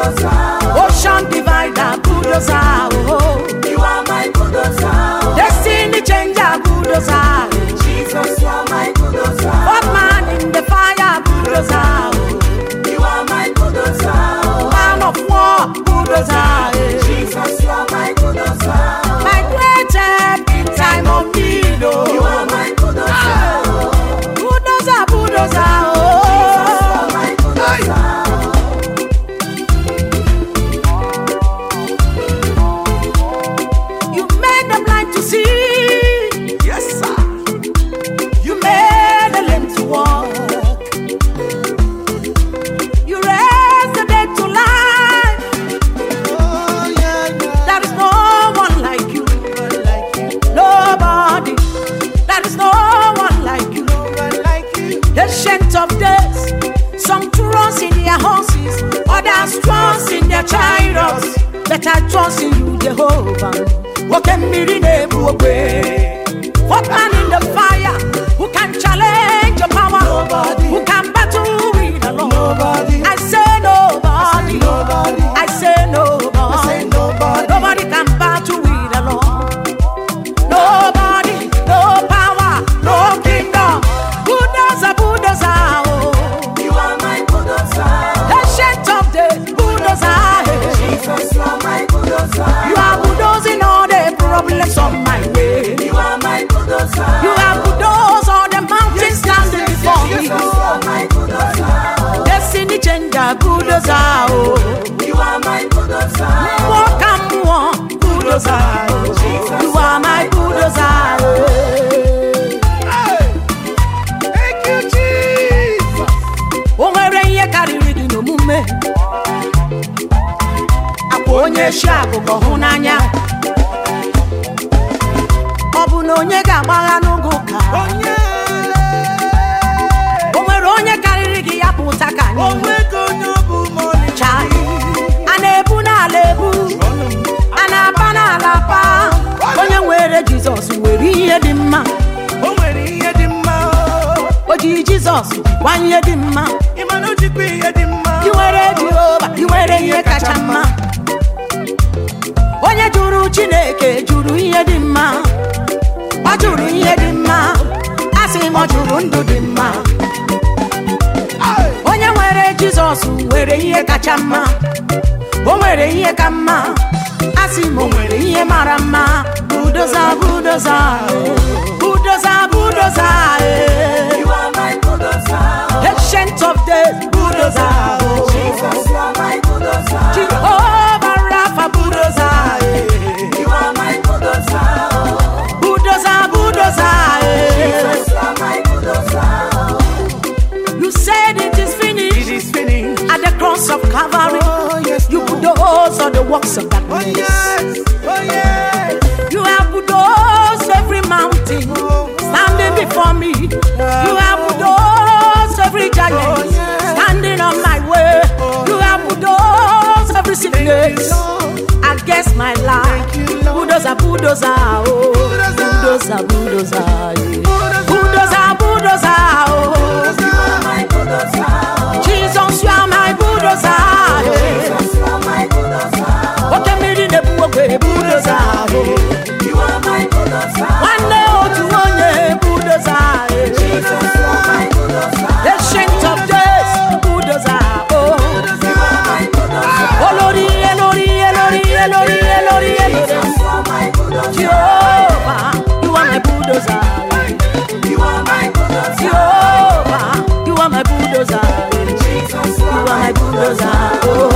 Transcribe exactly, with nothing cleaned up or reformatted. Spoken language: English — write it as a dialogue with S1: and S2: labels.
S1: bulldozer.
S2: Ocean divider, bulldozer. Oh,
S1: You are my bulldozer.
S2: destiny changer, bulldozer.
S1: Jesus, you are my bulldozer.
S2: Hot man in the fire, bulldozer.
S1: You are my bulldozer.
S2: Man of war, bulldozer.
S1: Jesus, you are my bulldozer.
S2: My great help in time of need.
S1: You
S2: Oh,
S1: are my bulldozer.
S2: bulldozer, bulldozer. Oh,
S1: My bulldozer.
S2: you made the blind to see.
S1: Yes, sir.
S2: You made the lame to walk. You raised the dead to life.
S1: Oh, yeah, yeah.
S2: There is no one like you. Nobody. There is no one like you.
S1: Nobody like you.
S2: Ancient of days. Some trust in their horses, others trust in their chariots. But I trust in you, Jehovah. What can be What man in the fire who can challenge your power?
S1: Nobody.
S2: Who can battle with the Lord?
S1: Nobody.
S2: I say nobody.
S1: Nobody.
S2: I say nobody.
S1: I say nobody.
S2: Nobody can battle with the Lord. Nobody, no power, no kingdom. Bulldozer, bulldozer. Oh.
S1: You are my bulldozer.
S2: Ancient of days, bulldozer.
S1: Jesus, you are my bulldozer.
S2: You are bulldozing all the problems on my way.
S1: You are my bulldozer.
S2: You are bulldoze all the mountains standing before me.
S1: Jesus, you are my bulldozer.
S2: Destiny changer, bulldozer. Oh.
S1: You are my bulldozer.
S2: Walk and walk, bulldozer. You are my bulldozer.
S1: Thank you, Jesus.
S2: O nwere ihe karịrị gị n'omume. Akwa onye shi agụgọ hụ n'anya. Ọ bụ na onye ga-agbagha n'oge ụka.
S1: Onye.
S2: O nwere onye karịrị gị ya pụta ka anyị.
S1: Onwego onye ọ bụ ma ọ dị.
S2: Chai. A na-ebu n'ala ebu. A na-apa n'ala pa. Onye nwere Jizọs nwere ihe dị mma.
S1: O nwere ihe dị mma.
S2: O ji Jizọs gwa ihe dị mma.
S1: Ị ma na o jikwa ihe dị mma.
S2: I nwere Jehova, I nwere ihe kacha mma. Onye jụrụ Chineke jụrụ ihe dị mma. Ọ jụrụ ihe dị mma. Asị m ọ jụrụ ndụ dị mma. Onye nwere Jizọs nwere ihe kacha mma. O nwere ihe ka mma. Asị m o nwere ihe mara mma. Bulldozer, bulldozer, bulldozer, bulldozer.
S1: You are my bulldozer.
S2: Ancient of days, bulldozer.
S1: Jesus, you are my bulldozer.
S2: Jehovah Rapha, bulldozer.
S1: You are my bulldozer.
S2: Bulldozer, bulldozer.
S1: Jesus, you are my bulldozer.
S2: You said it is
S1: It
S2: finished
S1: is finished.
S2: at the cross of Calvary.
S1: Oh, yes,
S2: You bulldoze all the works of
S1: Oh,
S2: darkness.
S1: yes. Oh, yes.
S2: You have bulldozed every mountain standing before me. You have bulldozed every giant standing on my way. You have bulldozed every sickness against my life. Bulldozer, bulldozer, oh. Bulldozer, bulldozer, yeah. Bulldozer, bulldozer, oh.
S1: You are my bulldozer.
S2: Jesus, you are my bulldozer.
S1: Jesus, you are my bulldozer.
S2: Okay, me in the bulldozer, oh.
S1: You are my bulldozer.
S2: One day, oh, to one day, bulldozer,
S1: Jesus, you are my bulldozer.
S2: ancient of days, bulldozer, oh.
S1: You are my bulldozer.
S2: Oh, Lordy, Lordy, Lordy, Lordy, Lordy,
S1: Jesus, you are my bulldozer.
S2: Jehovah, you are my bulldozer.
S1: You are my bulldozer.
S2: Jehovah, you are my bulldozer.
S1: Jesus,
S2: You are my bulldozer, oh.